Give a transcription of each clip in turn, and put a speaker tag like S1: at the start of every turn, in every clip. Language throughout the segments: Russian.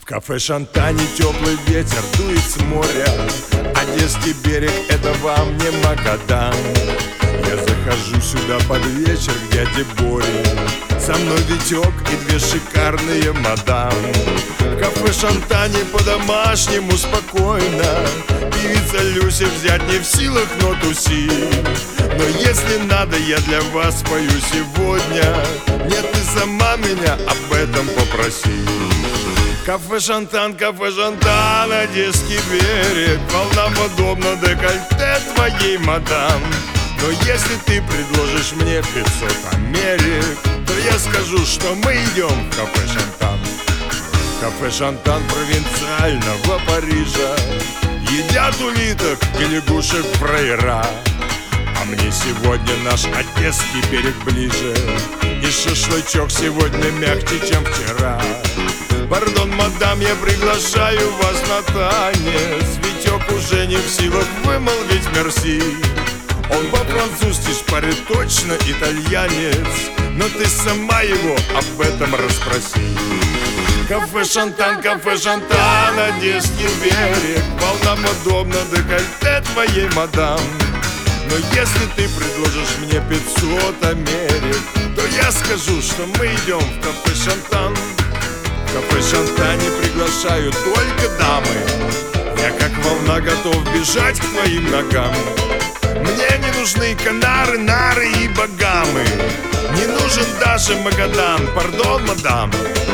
S1: кафе «Шантане» теплый ветер дует с моря. Одесский берег — это вам не Магадан. Я захожу сюда под вечер к дяде Боре. Со мной Витек и две шикарные мадам. В кафе «Шантане» по-домашнему спокойно. Певица Люся взять не в силах, но тусит. Но если надо, я для вас спою сегодня. Нет, ты сама меня об этом попроси. Кафе «Шантан», Одесский берег. Волна подобна декольте твоей мадам. Но если ты предложишь мне 500 Америк, то я скажу, что мы идем в кафе «Шантан». Кафе «Шантан» провинциального Парижа. Едят улиток и лягушек фраера. А мне сегодня наш Одесский берег ближе. И шашлычок сегодня мягче, чем вчера. Пардон, мадам, я приглашаю вас на танец. Витек уже не в силах вымолвить мерси. Он по-французски шпарит, точно итальянец. Но ты сама его об этом расспроси. Кафе «Шантан», Одесский берег. Волна подобна декольте твоей мадам. Но если ты предложишь мне 500 Америк, то я скажу, что мы идем в кафе «Шантан». В кафе «Шантане» приглашают только дамы. Я как волна готов бежать к твоим ногам. Мне не нужны Канары, Нары и Багамы. Не нужен даже Магадан, пардон, мадам.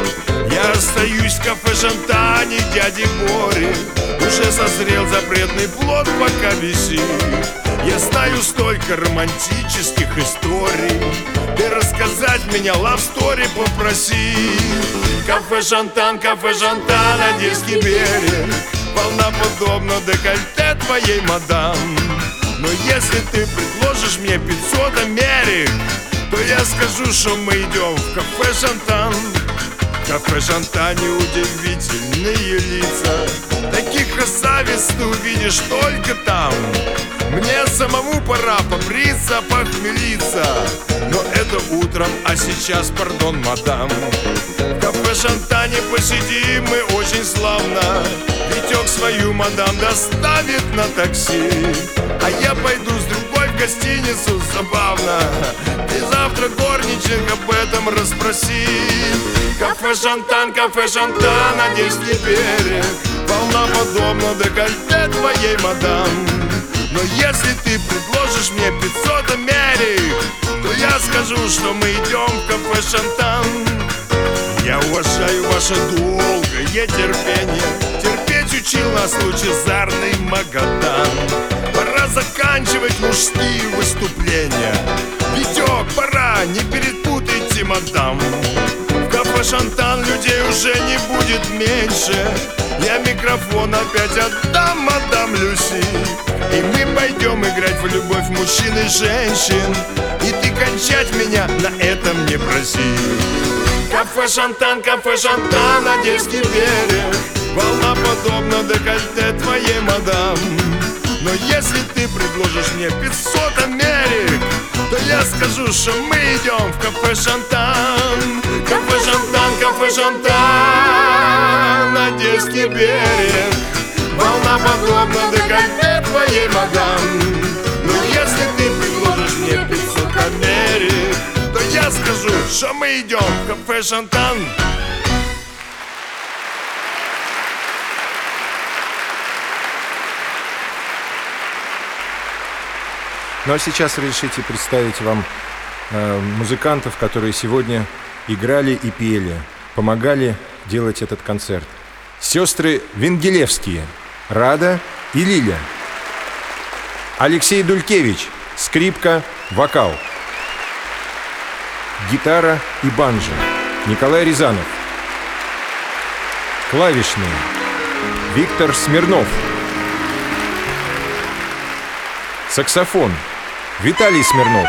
S1: Я остаюсь в кафе «Шантане» дяди Бори. Уже созрел запретный плод, пока висит. Я знаю столько романтических историй. Ты рассказать меня лав-стори попроси. Кафе «Шантан», Одесский берег. Волна подобна декольте твоей мадам. Но если ты предложишь мне 500 Америк, то я скажу, что мы идем в кафе «Шантан». В кафе «Шантане» удивительные лица. Таких красавиц ты увидишь только там. Мне самому пора побриться, похмелиться. Но это утром, а сейчас, пардон, мадам. В кафе «Шантане» посидим мы очень славно. Витек свою мадам доставит на такси. А я пойду с другой в гостиницу, забавно. Ты завтра горничных об этом расспроси. Кафе «Шантан», Одесский берег. Волна подобна декольте твоей мадам. Но если ты предложишь мне 500 Америк, то я скажу, что мы идем в кафе «Шантан». Я уважаю ваше долгое терпение. Терпеть учил нас лучезарный Магадан. Пора заканчивать мужские выступления. Витек, пора, не перепутайте, мадам. В кафе «Шантан» людей уже не будет меньше. Я микрофон опять отдам мадам Люси. И мы пойдем играть в любовь мужчин и женщин. И ты кончать меня на этом не проси. Кафе «Шантан», Одесский берег. Волна подобна декольте твоей мадам. Но если ты предложишь мне 500 Америк, то я скажу, что мы идем в кафе «Шантан». Кафе «Шантан», Одесский берег. Волна подобна декольте твоей мадам. Но если ты предложишь мне 500 Америк, то я скажу, что мы идем в кафе «Шантан».
S2: Ну а сейчас разрешите представить вам музыкантов, которые сегодня играли и пели, помогали делать этот концерт. Сестры Венгелевские, Рада и Лиля. Алексей Дулькевич, скрипка, вокал. Гитара и банджо, Николай Рязанов. Клавишные, Виктор Смирнов. Саксофон, Виталий Смирнов.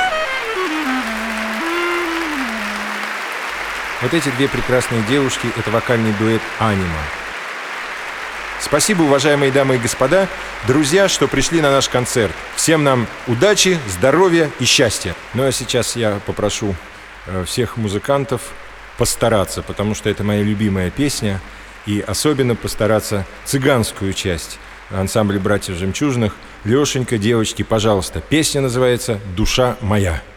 S2: Вот эти две прекрасные девушки — это вокальный дуэт «Анима». Спасибо, уважаемые дамы и господа, друзья, что пришли на наш концерт. Всем нам удачи, здоровья и счастья. Ну а сейчас я попрошу всех музыкантов постараться, потому что это моя любимая песня. и особенно постараться цыганскую часть ансамбля «Братьев Жемчужных». Лешенька, девочки, пожалуйста, песня называется «Душа моя».